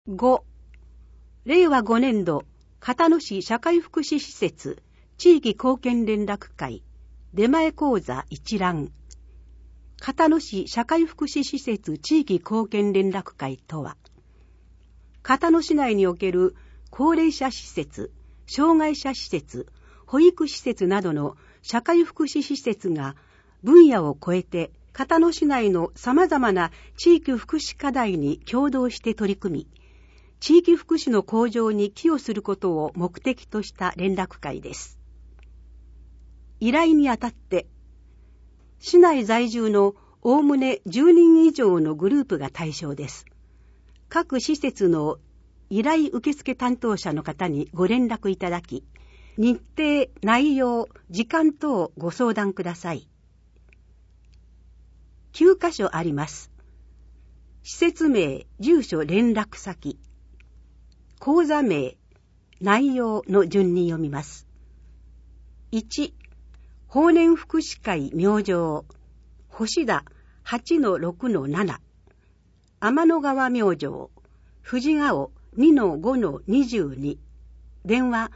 5、令和5年度、片野市社会福祉施設地域貢献連絡会出前講座一覧。片野市社会福祉施設地域貢献連絡会とは、片野市内における高齢者施設、障害者施設、保育施設などの社会福祉施設が分野を超えて片野市内の様々な地域福祉課題に共同して取り組み、地域福祉の向上に寄与することを目的とした連絡会です。依頼にあたって、市内在住のおおむね10人以上のグループが対象です。各施設の依頼受付担当者の方にご連絡いただき、日程、内容、時間等ご相談ください。9カ所あります。施設名、住所、連絡先、講座名、内容の順に読みます。1、法然福祉会明星、星田 8-6-7、天の川明星、富士川 2-5-22、電話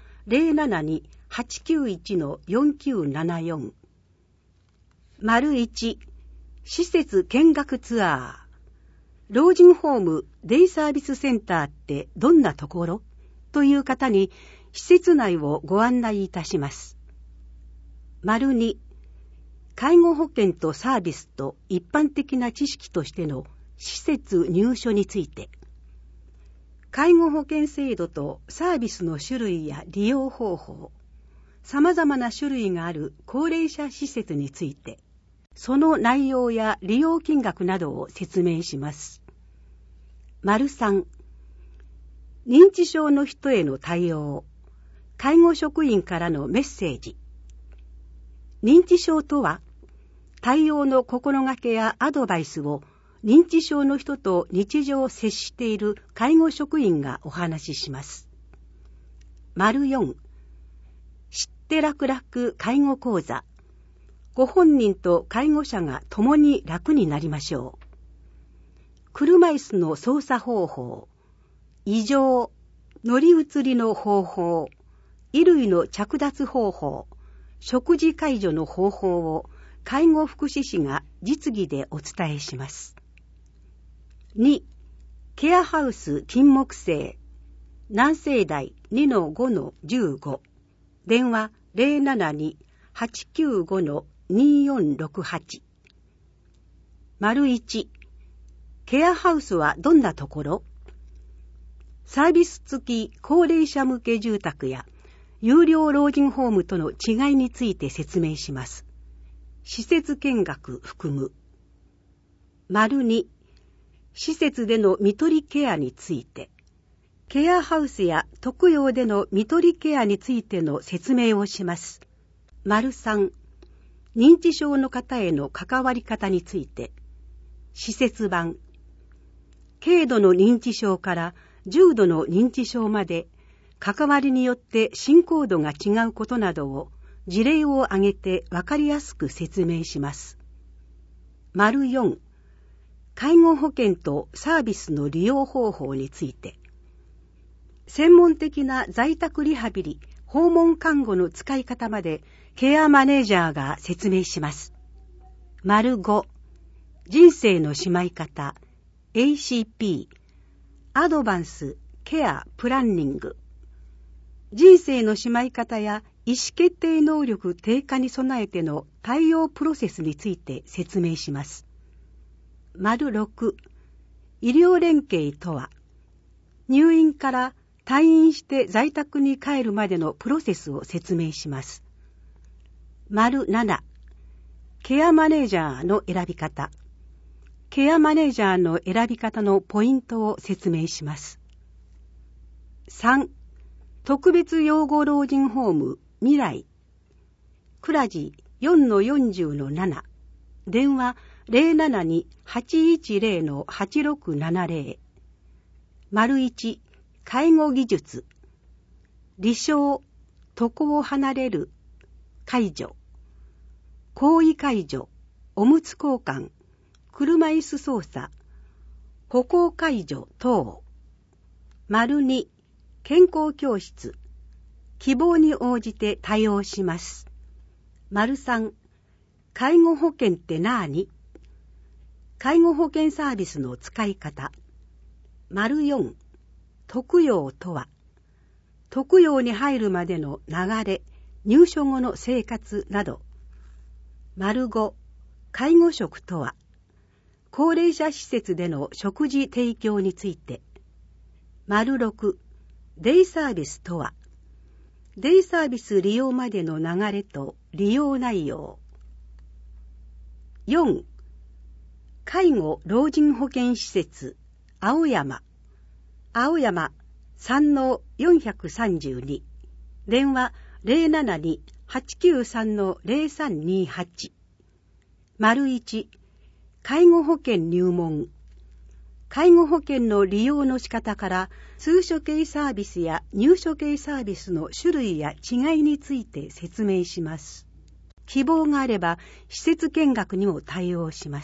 072-891-4974。1、施設見学ツアー。老人ホームデイサービスセンターってどんなところ？という方に施設内をご案内いたします。2、介護保険とサービスと一般的な知識としての施設入所について、介護保険制度とサービスの種類や利用方法、様々な種類がある高齢者施設について、その内容や利用金額などを説明します。3、認知症の人への対応、介護職員からのメッセージ。認知症とは、対応の心がけやアドバイスを認知症の人と日常接している介護職員がお話しします。4、知って楽々介護講座。ご本人と介護者が共に楽になりましょう。車椅子の操作方法、異常、乗り移りの方法、衣類の着脱方法、食事介助の方法を介護福祉士が実技でお伝えします。2、ケアハウス金木犀、南西台 2-5-15、電話 072-895-2468。1、ケアハウスはどんなところ？サービス付き高齢者向け住宅や有料老人ホームとの違いについて説明します。施設見学含む。2、施設での看取りケアについて、ケアハウスや特養での看取りケアについての説明をします。3、認知症の方への関わり方について、施設版、軽度の認知症から重度の認知症まで、関わりによって進行度が違うことなどを事例を挙げて分かりやすく説明します。4、介護保険とサービスの利用方法について、専門的な在宅リハビリ、訪問看護の使い方までケアマネージャーが説明します。5、人生のしまい方、ACP、アドバンス、ケア、プランニング。人生のしまい方や意思決定能力低下に備えての対応プロセスについて説明します。6、医療連携とは、入院から退院して在宅に帰るまでのプロセスを説明します。7、ケアマネージャーの選び方。ケアマネージャーの選び方のポイントを説明します。3、特別養護老人ホーム未来。倉地 4-40-7。電話 072-810-8670。1、介護技術。離床、床を離れる、介助。行為介助、おむつ交換、車椅子操作、歩行介助等。 2、健康教室。希望に応じて対応します。3、介護保険って何？介護保険サービスの使い方。4、特養とは？特養に入るまでの流れ、入所後の生活など。5、介護食とは？高齢者施設での食事提供について。6、デイサービスとは？デイサービス利用までの流れと利用内容。4、介護老人保健施設、青山。青山3-432。電話072-893-0328。1、介護保険入門。介護保険の利用の仕方から通所系サービスや入所系サービスの種類や違いについて説明します。希望があれば施設見学にも対応します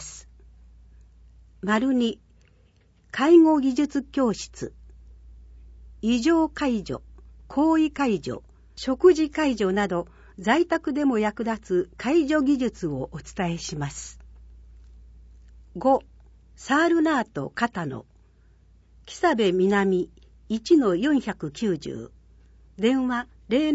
。2、介護技術教室。異常介助、行為介助、食事介助など在宅でも役立つ介助技術をお伝えします。5、サールナート片野。木更部南 1-490。電話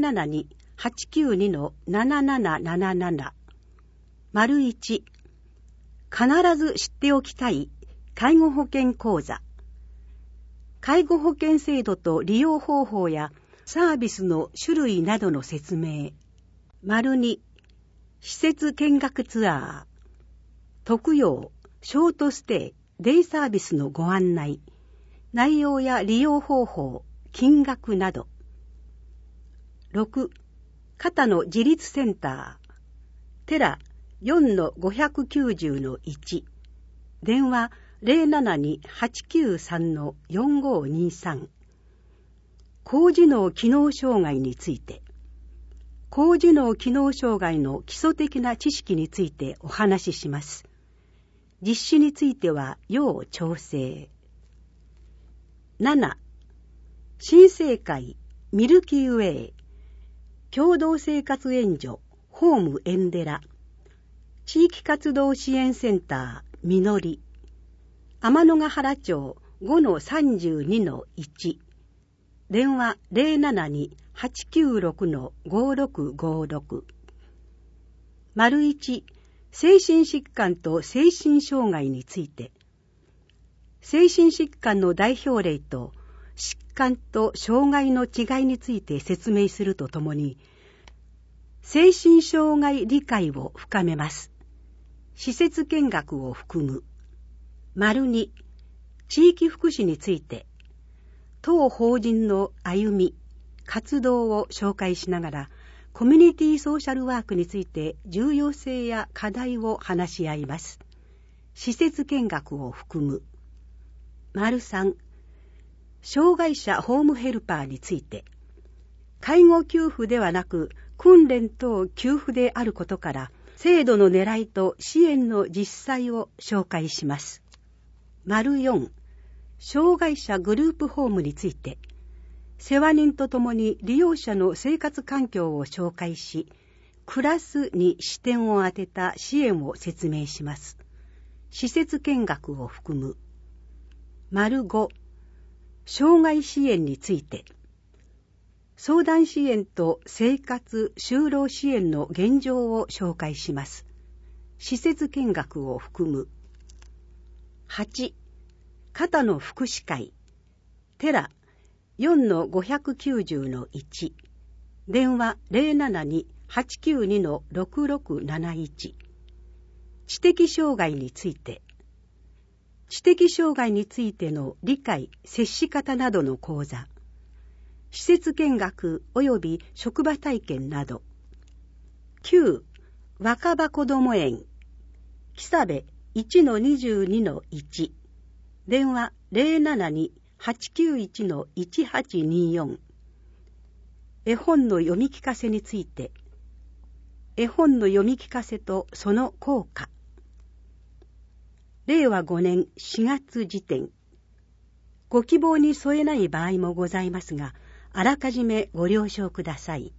072-892-7777。1、必ず知っておきたい介護保険講座。介護保険制度と利用方法やサービスの種類などの説明。2、施設見学ツアー。特養、ショートステイ、デイサービスのご案内。内容や利用方法、金額など。6、片野自立センター。テラ 4-590-1。電話072-893-4523。高次脳機能障害について。高次脳機能障害の基礎的な知識についてお話しします。実施については要調整。7、新生会ミルキーウェイ共同生活援助ホームエンデラ地域活動支援センターみのり天のヶ原町 5-32-1。電話072-896-5656。1、精神疾患と精神障害について。精神疾患の代表例と疾患と障害の違いについて説明するとともに、精神障害理解を深めます。施設見学を含む。2、地域福祉について。当法人の歩み、活動を紹介しながら、コミュニティソーシャルワークについて重要性や課題を話し合います。施設見学を含む。3、障害者ホームヘルパーについて。介護給付ではなく、訓練等給付であることから、制度の狙いと支援の実際を紹介します。4、障害者グループホームについて。世話人とともに利用者の生活環境を紹介し、暮らすに視点を当てた支援を説明します。施設見学を含む。5、障害支援について。相談支援と生活・就労支援の現状を紹介します。施設見学を含む。8、片野福祉会。テラ 4-590-1。電話072-892-6671。知的障害について。知的障害についての理解・接し方などの講座。施設見学及び職場体験など。9、若葉こども園。木更部 1-22-1。電話072-891-1824。絵本の読み聞かせについて。絵本の読み聞かせとその効果。令和5年4月時点。 ご希望に添えない場合もございますが、あらかじめご了承ください。